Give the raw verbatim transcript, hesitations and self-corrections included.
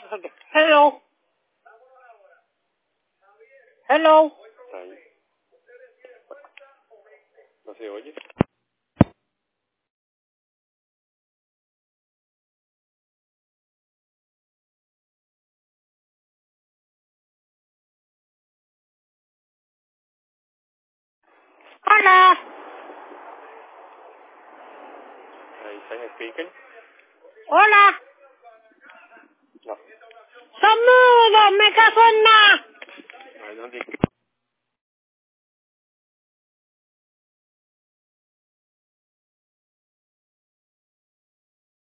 Hello. Hello. Ahí. ¿No se oye? Hola. Ahí está speaker. Hola. No. Son mudos, me cago en nada. I don't think